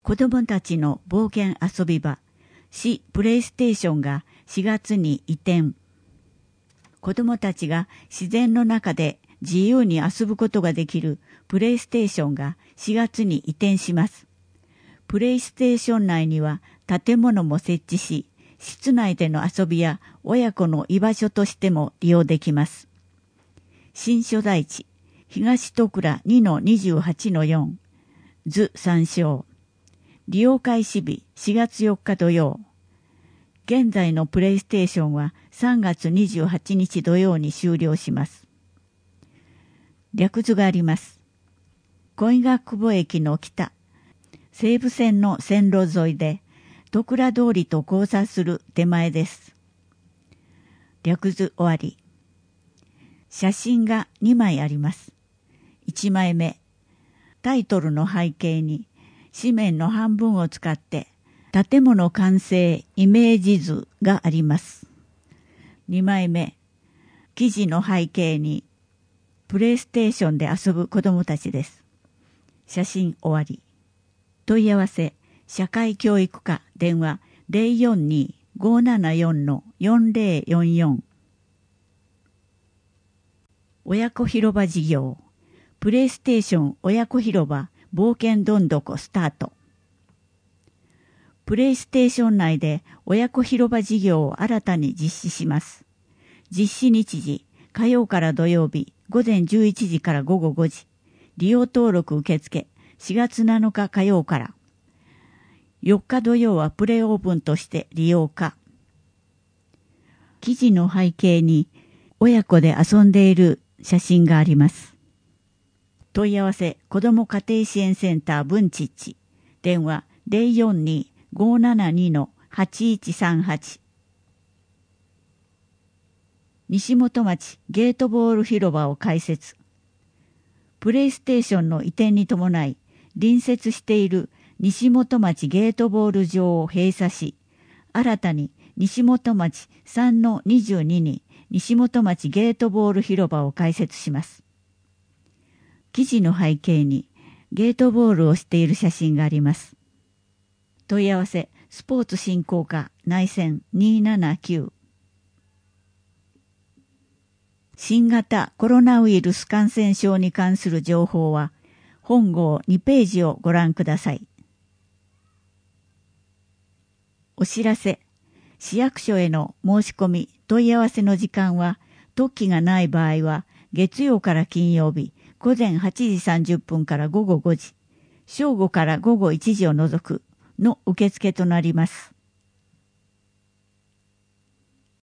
子供たちの冒険遊び場、市プレイステーションが4月に移転。子供たちが自然の中で自由に遊ぶことができるプレイステーションが4月に移転します。プレイステーション内には建物も設置し、室内での遊びや親子の居場所としても利用できます。新所在地、東戸倉 2-28-4、図参照。利用開始日4月4日土曜。現在のプレイステーションは3月28日土曜に終了します。略図があります。小伊賀久保駅の北、西武線の線路沿いで、戸倉通りと交差する手前です。略図終わり。写真が2枚あります。1枚目、タイトルの背景に紙面の半分を使って建物完成イメージ図があります。2枚目、記事の背景にプレイステーションで遊ぶ子どもたちです。写真終わり。問い合わせ、社会教育課電話 042-574-4044。親子広場事業、プレイステーション親子広場冒険どんどこスタート。プレイステーション内で親子広場事業を新たに実施します。実施日時、火曜から土曜日、午前11時から午後5時。利用登録受付、4月7日火曜から。4日土曜はプレイオープンとして利用可。記事の背景に親子で遊んでいる写真があります。問い合わせ、子ども家庭支援センター文ちっち。電話 042-572-8138。西本町ゲートボール広場を開設。プレイステーションの移転に伴い、隣接している西本町ゲートボール場を閉鎖し、新たに西本町 3-22 に西本町ゲートボール広場を開設します。記事の背景にゲートボールをしている写真があります。問い合わせ、スポーツ振興課内線279。新型コロナウイルス感染症に関する情報は、本号2ページをご覧ください。お知らせ、市役所への申し込み、問い合わせの時間は、特記がない場合は、月曜から金曜日、午前8時30分から午後5時、正午から午後1時を除くの受付となります。